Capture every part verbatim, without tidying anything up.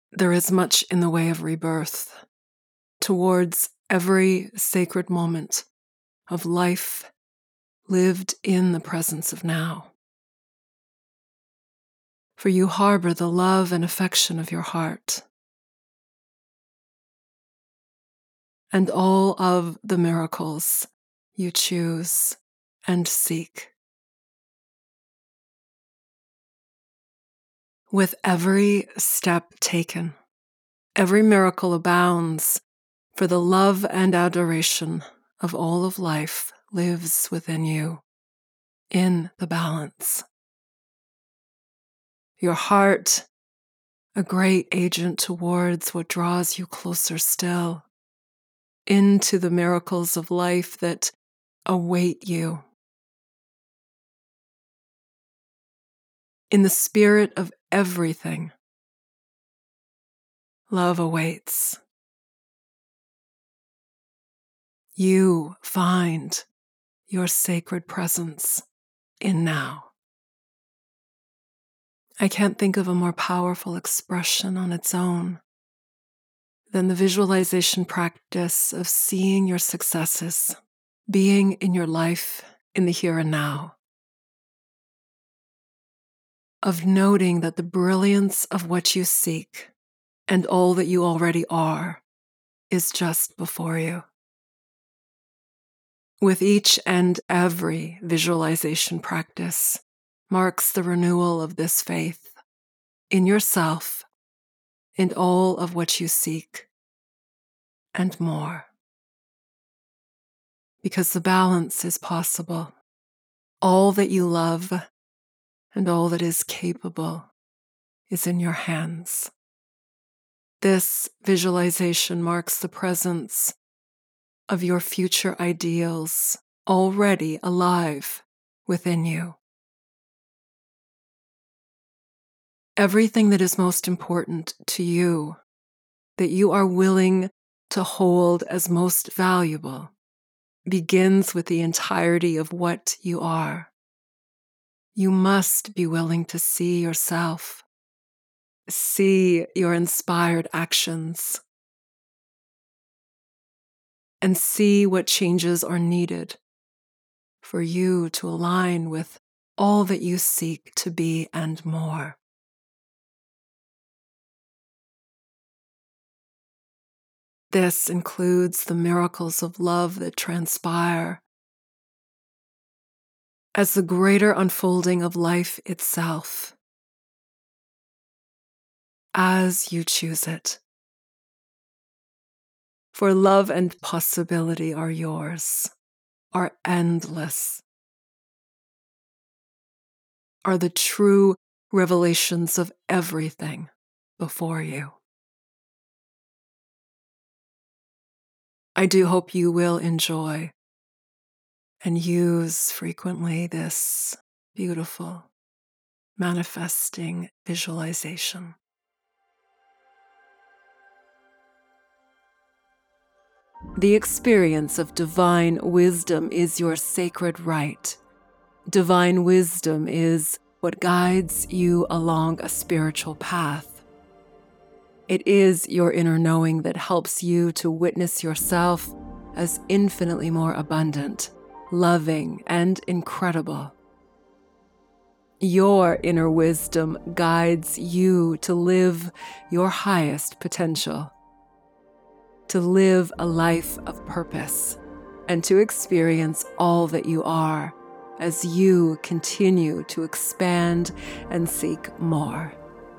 There is much in the way of rebirth towards every sacred moment of life lived in the presence of now. For you harbor the love and affection of your heart, and all of the miracles you choose and seek. With every step taken, every miracle abounds, for the love and adoration of all of life lives within you, in the balance. Your heart, a great agent towards what draws you closer still, into the miracles of life that await you. In the spirit of everything, love awaits. You find your sacred presence in now. I can't think of a more powerful expression on its own than the visualization practice of seeing your successes, being in your life in the here and now, of noting that the brilliance of what you seek and all that you already are is just before you. With each and every visualization practice marks the renewal of this faith in yourself and all of what you seek and more. Because the balance is possible. All that you love and all that is capable is in your hands. This visualization marks the presence of your future ideals already alive within you. Everything that is most important to you, that you are willing to hold as most valuable, begins with the entirety of what you are. You must be willing to see yourself, see your inspired actions, and see what changes are needed for you to align with all that you seek to be and more. This includes the miracles of love that transpire as the greater unfolding of life itself, as you choose it. For love and possibility are yours, are endless, are the true revelations of everything before you. I do hope you will enjoy and use frequently this beautiful manifesting visualization. The experience of divine wisdom is your sacred right. Divine wisdom is what guides you along a spiritual path. It is your inner knowing that helps you to witness yourself as infinitely more abundant, loving, and incredible. Your inner wisdom guides you to live your highest potential, to live a life of purpose, and to experience all that you are as you continue to expand and seek more.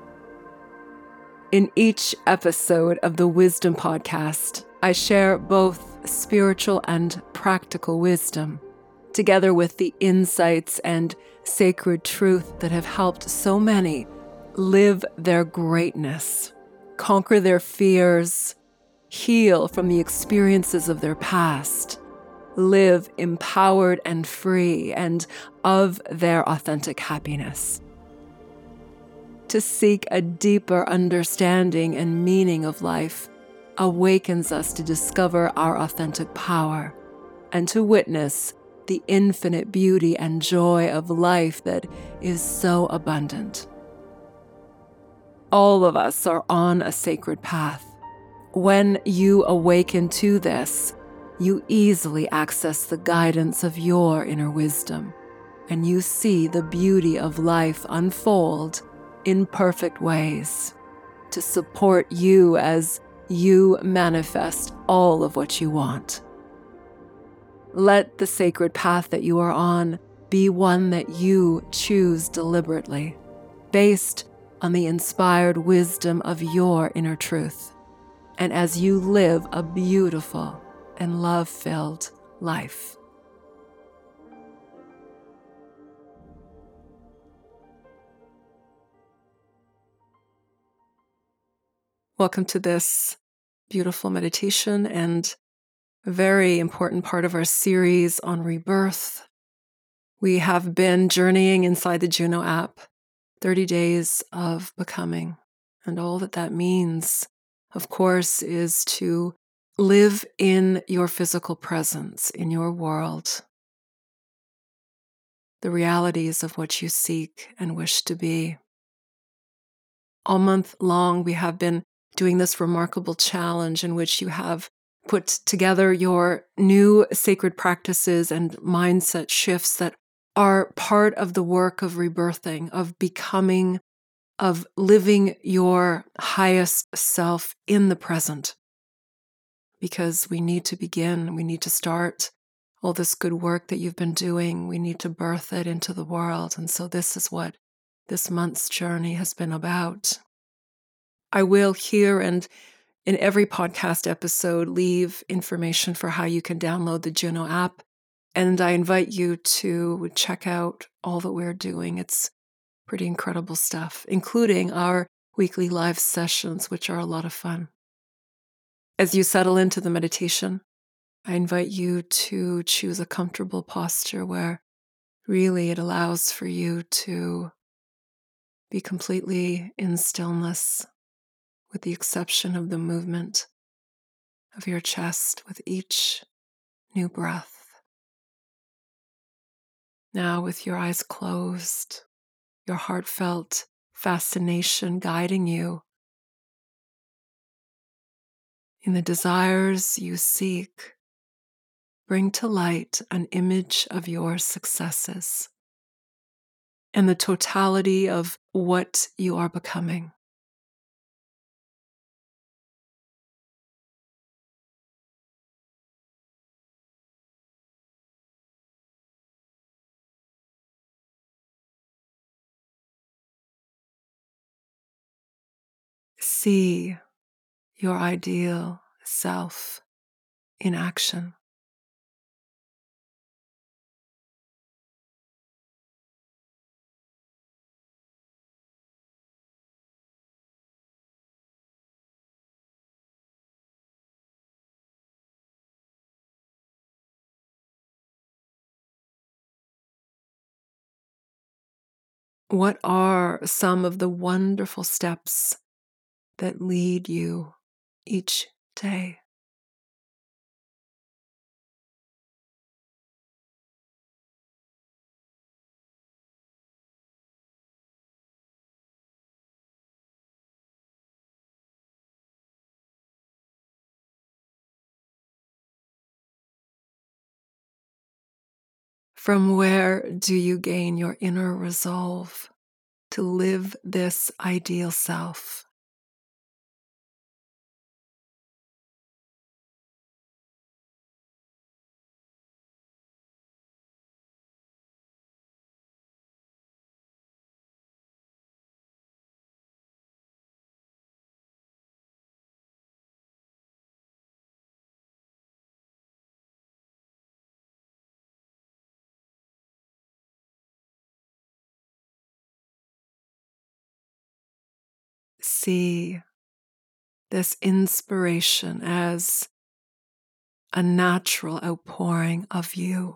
In each episode of the Wisdom Podcast, I share both spiritual and practical wisdom, together with the insights and sacred truth that have helped so many live their greatness, conquer their fears, heal from the experiences of their past, live empowered and free and of their authentic happiness. To seek a deeper understanding and meaning of life awakens us to discover our authentic power and to witness the infinite beauty and joy of life that is so abundant. All of us are on a sacred path. When you awaken to this, you easily access the guidance of your inner wisdom, and you see the beauty of life unfold in perfect ways to support you as you manifest all of what you want. Let the sacred path that you are on be one that you choose deliberately, based on the inspired wisdom of your inner truth, and as you live a beautiful and love-filled life. Welcome to this beautiful meditation and a very important part of our series on rebirth. We have been journeying inside the Juno app, thirty days of becoming. And all that that means, of course, is to live in your physical presence, in your world, the realities of what you seek and wish to be. All month long, we have been doing this remarkable challenge in which you have put together your new sacred practices and mindset shifts that are part of the work of rebirthing, of becoming, of living your highest self in the present. Because we need to begin, we need to start all this good work that you've been doing. We need to birth it into the world. And so this is what this month's journey has been about. I will here and in every podcast episode leave information for how you can download the Juno app. And I invite you to check out all that we're doing. It's pretty incredible stuff, including our weekly live sessions, which are a lot of fun. As you settle into the meditation, I invite you to choose a comfortable posture where really it allows for you to be completely in stillness, with the exception of the movement of your chest with each new breath. Now, with your eyes closed, your heartfelt fascination guiding you in the desires you seek, bring to light an image of your successes and the totality of what you are becoming. See your ideal self in action. What are some of the wonderful steps that lead you each day? From where do you gain your inner resolve to live this ideal self? See this inspiration as a natural outpouring of you.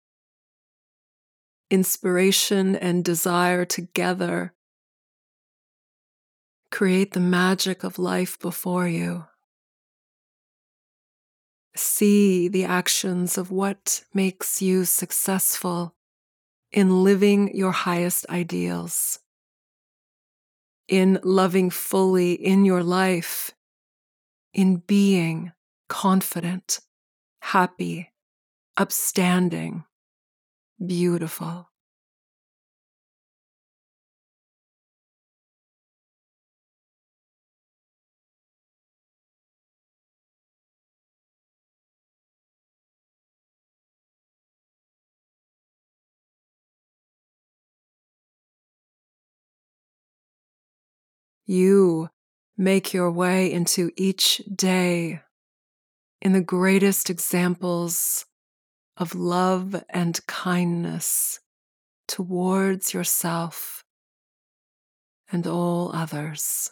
Inspiration and desire together Create the magic of life before you. See the actions of what makes you successful in living your highest ideals, in loving fully in your life, in being confident, happy, upstanding, beautiful. You make your way into each day in the greatest examples of love and kindness towards yourself and all others.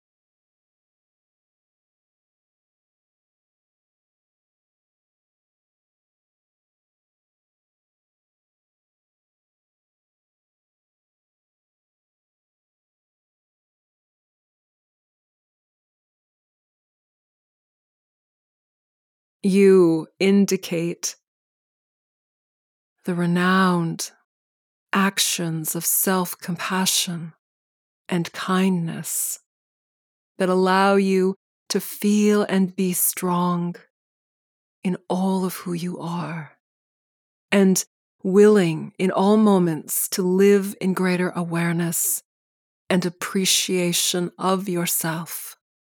You indicate the renowned actions of self-compassion and kindness that allow you to feel and be strong in all of who you are, and willing in all moments to live in greater awareness and appreciation of yourself.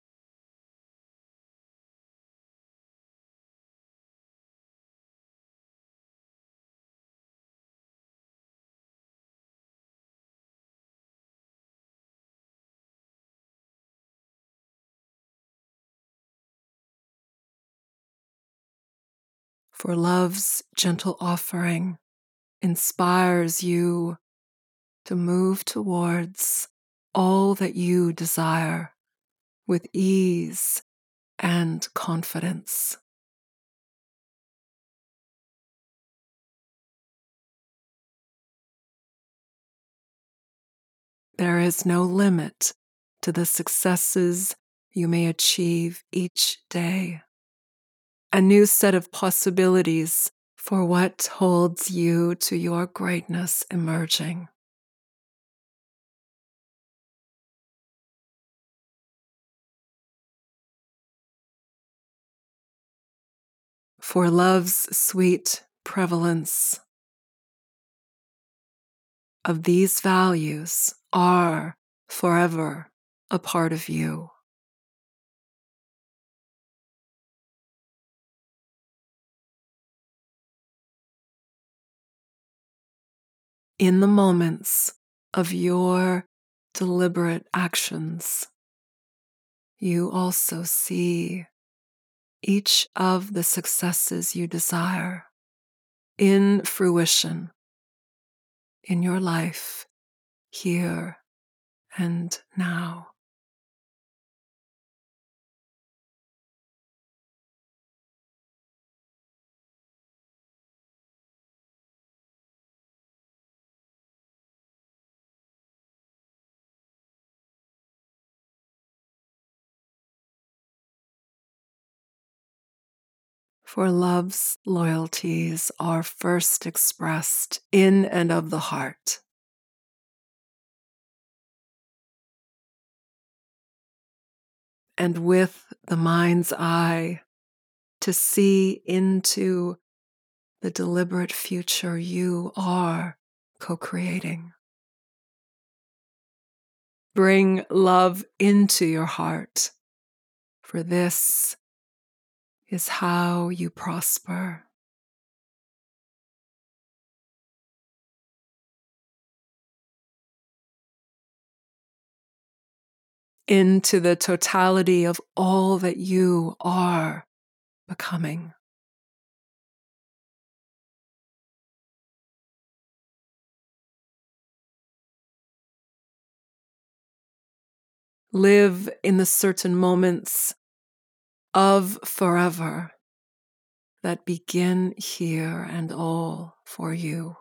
For love's gentle offering inspires you to move towards all that you desire with ease and confidence. There is no limit to the successes you may achieve each day. A new set of possibilities for what holds you to your greatness emerging. For love's sweet prevalence of these values are forever a part of you. In the moments of your deliberate actions, you also see each of the successes you desire in fruition in your life, here and now. For love's loyalties are first expressed in and of the heart. And with the mind's eye to see into the deliberate future you are co-creating. Bring love into your heart, for this is how you prosper. Into the totality of all that you are becoming. Live in the certain moments of forever that begin here and all for you.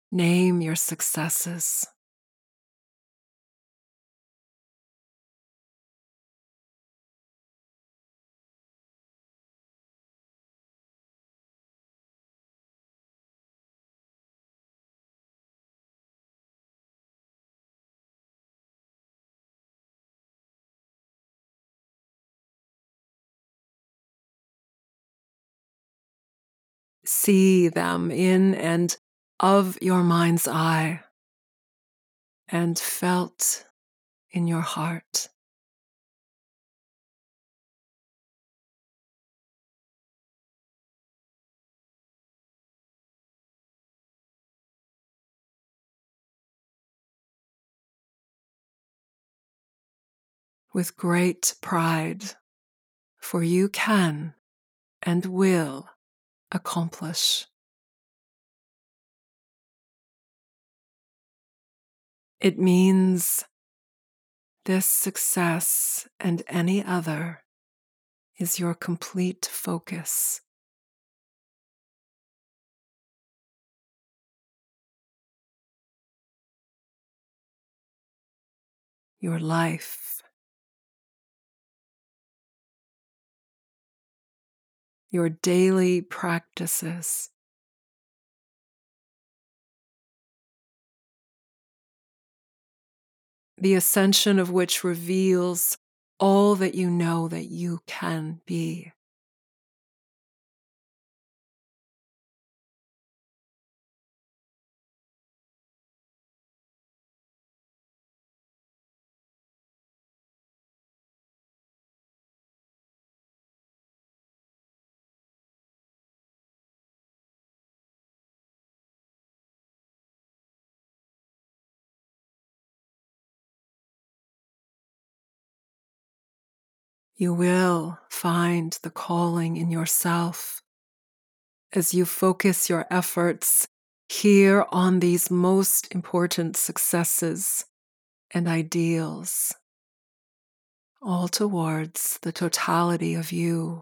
Name your successes. See them in and of your mind's eye and felt in your heart. With great pride, for you can and will accomplish. It means this success and any other is your complete focus. Your life, your daily practices, the ascension of which reveals all that you know that you can be. You will find the calling in yourself as you focus your efforts here on these most important successes and ideals, all towards the totality of you.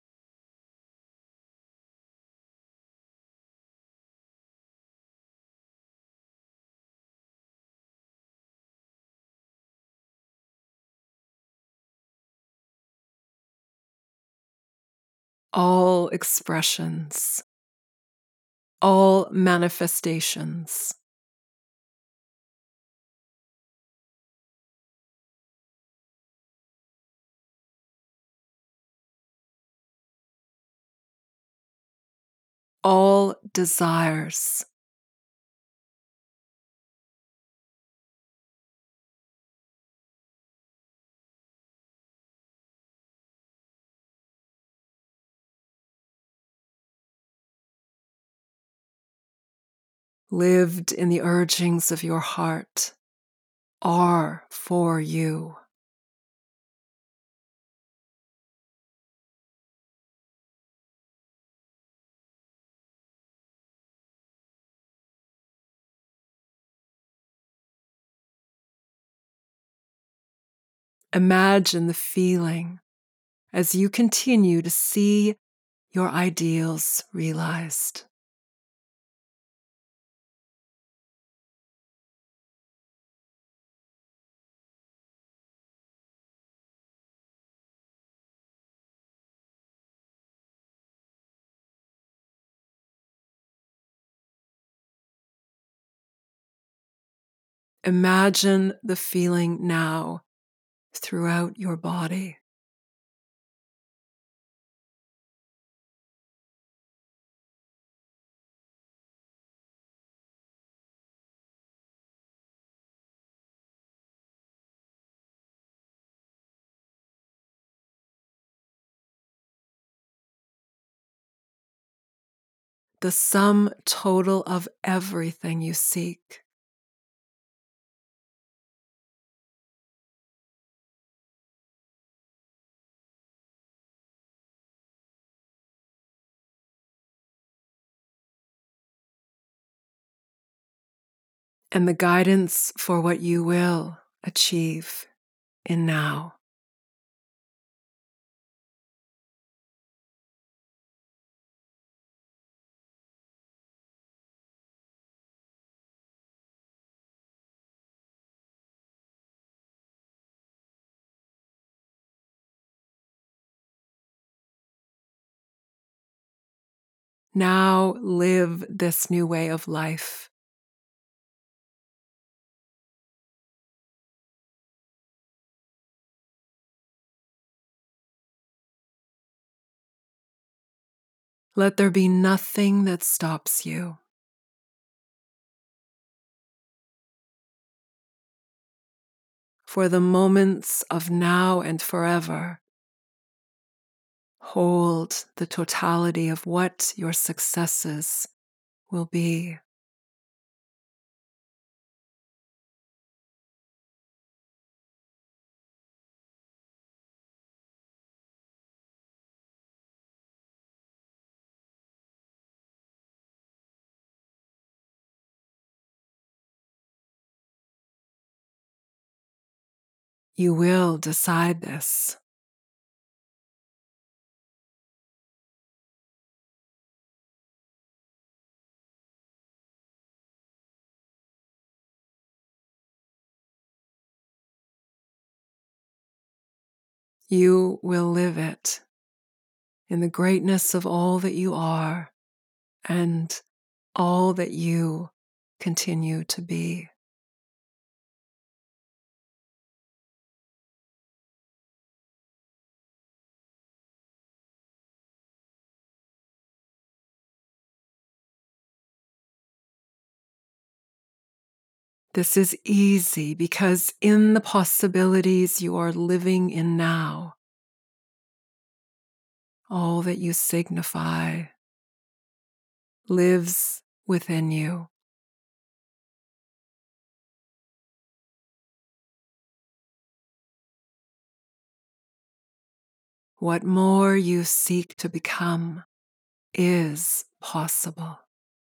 All expressions, all manifestations, all desires, lived in the urgings of your heart, are for you. Imagine the feeling as you continue to see your ideals realized. Imagine the feeling now throughout your body. The sum total of everything you seek. And the guidance for what you will achieve in now. Now live this new way of life. Let there be nothing that stops you. For the moments of now and forever, hold the totality of what your successes will be. You will decide this. You will live it in the greatness of all that you are and all that you continue to be. This is easy because in the possibilities you are living in now, all that you signify lives within you. What more you seek to become is possible.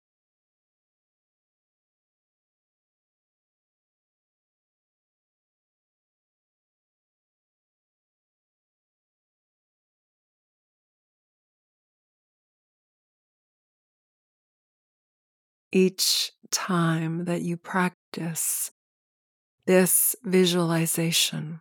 Each time that you practice this visualization,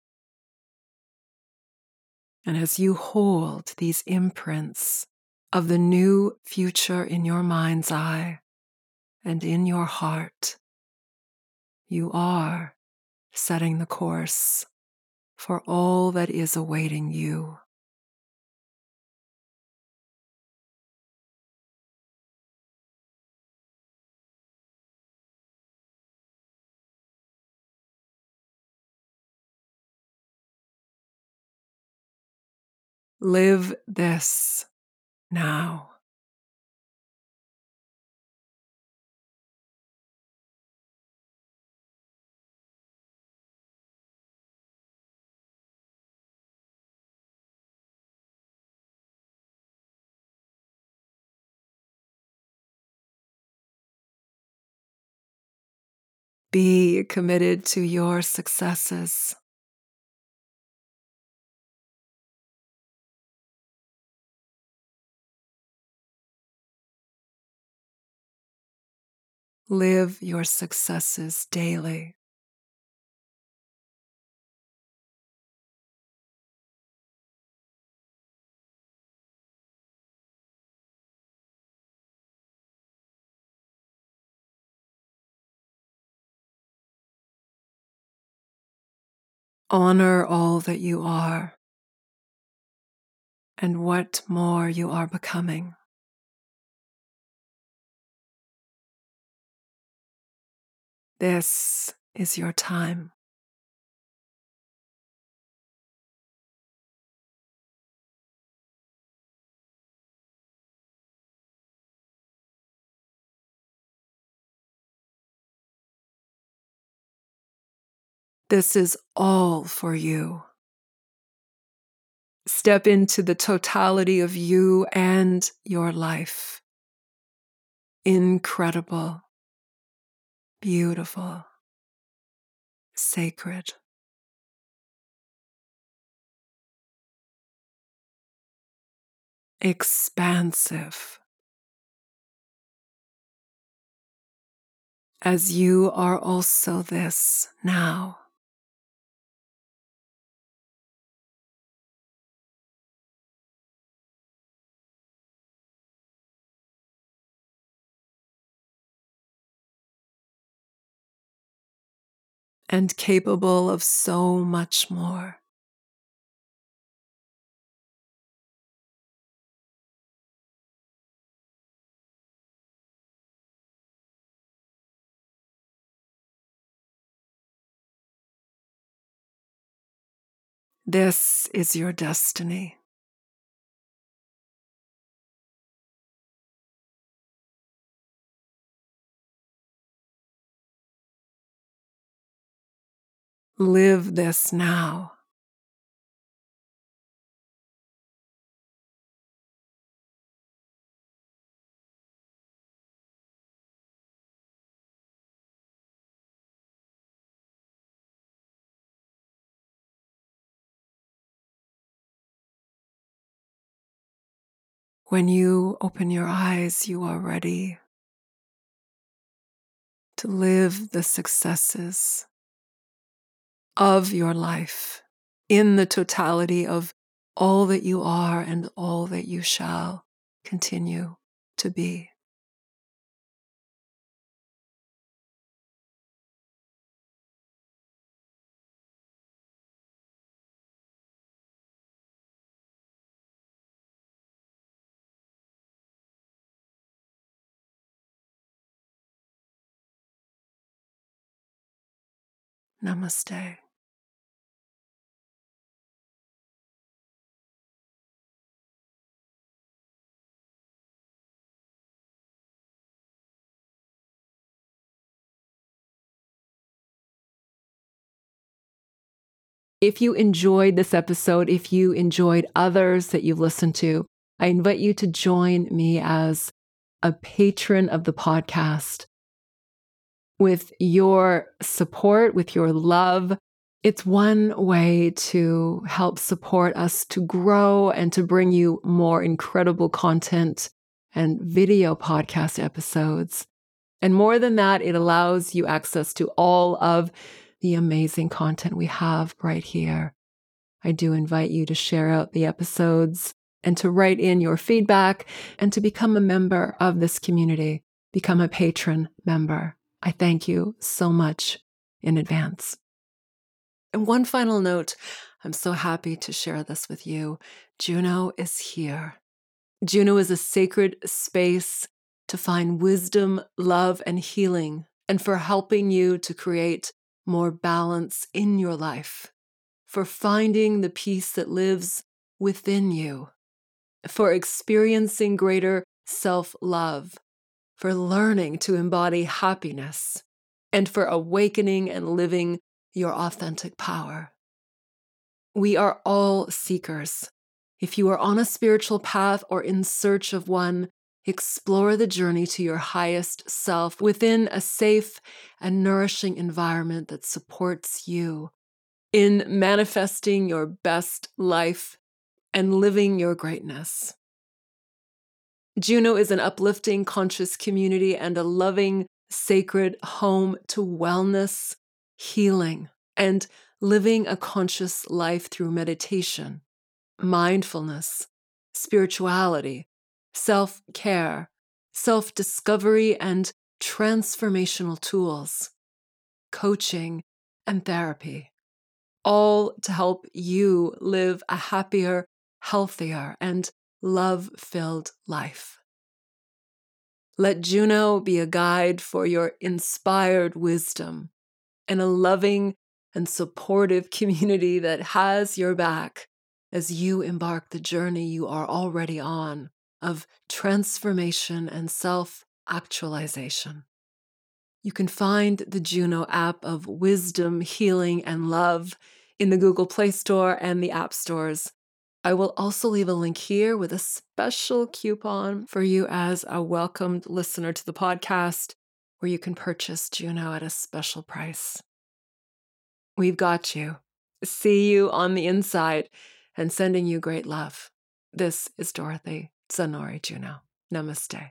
and as you hold these imprints of the new future in your mind's eye and in your heart, you are setting the course for all that is awaiting you. Live this now. Be committed to your successes. Live your successes daily. Honor all that you are and what more you are becoming. This is your time. This is all for you. Step into the totality of you and your life. Incredible, beautiful, sacred. Expansive. As you are also this now. and capable of so much more. This is your destiny. Live this now. When you open your eyes, you are ready to live the successes of your life in the totality of all that you are and all that you shall continue to be. Namaste. If you enjoyed this episode, if you enjoyed others that you've listened to, I invite you to join me as a patron of the podcast. With your support, with your love, it's one way to help support us to grow and to bring you more incredible content and video podcast episodes. And more than that, it allows you access to all of the amazing content we have right here. I do invite you to share out the episodes and to write in your feedback and to become a member of this community, become a patron member. I thank you so much in advance. And one final note, I'm so happy to share this with you. Juno is here. Juno is a sacred space to find wisdom, love, and healing, and for helping you to create more balance in your life, for finding the peace that lives within you, for experiencing greater self-love, for learning to embody happiness, and for awakening and living your authentic power. We are all seekers. If you are on a spiritual path or in search of one, explore the journey to your highest self within a safe and nourishing environment that supports you in manifesting your best life and living your greatness. Juno is an uplifting, conscious community and a loving, sacred home to wellness, healing, and living a conscious life through meditation, mindfulness, spirituality, self-care, self-discovery, and transformational tools, coaching, and therapy, all to help you live a happier, healthier, and love-filled life. Let Juno be a guide for your inspired wisdom and a loving and supportive community that has your back as you embark the journey you are already on of transformation and self-actualization. You can find the Juno app of wisdom, healing, and love in the Google Play Store and the App Stores. I will also leave a link here with a special coupon for you as a welcomed listener to the podcast, where you can purchase Juno at a special price. We've got you. See you on the inside and sending you great love. This is Dorothy Zanori Juno. Namaste.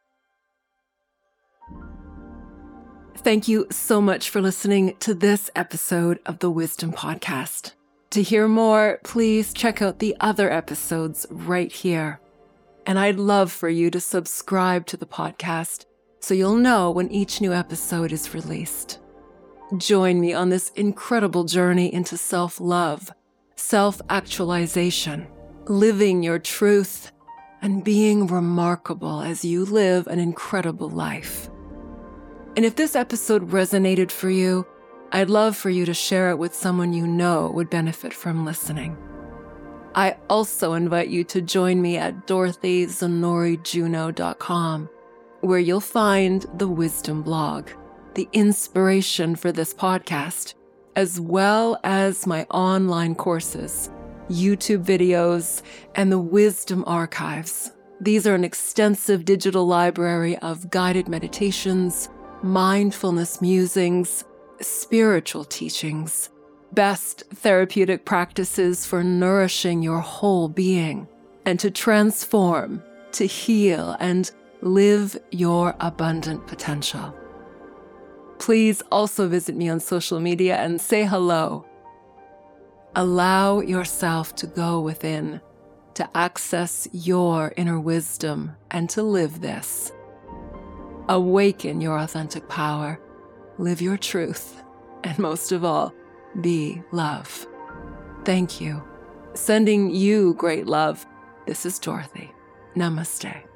Thank you so much for listening to this episode of the Wisdom Podcast. To hear more, please check out the other episodes right here. And I'd love for you to subscribe to the podcast so you'll know when each new episode is released. Join me on this incredible journey into self-love, self-actualization, living your truth, and being remarkable as you live an incredible life. And if this episode resonated for you, I'd love for you to share it with someone you know would benefit from listening. I also invite you to join me at dorothy zanori juneau dot com, where you'll find the Wisdom blog, the inspiration for this podcast, as well as my online courses, YouTube videos, and the Wisdom archives. These are an extensive digital library of guided meditations, mindfulness musings, spiritual teachings, best therapeutic practices for nourishing your whole being and to transform, to heal, and live your abundant potential. Please also visit me on social media and say hello. Allow yourself to go within, to access your inner wisdom and to live this. Awaken your authentic power, live your truth, and most of all, be love. Thank you. Sending you great love. This is Dorothy. Namaste.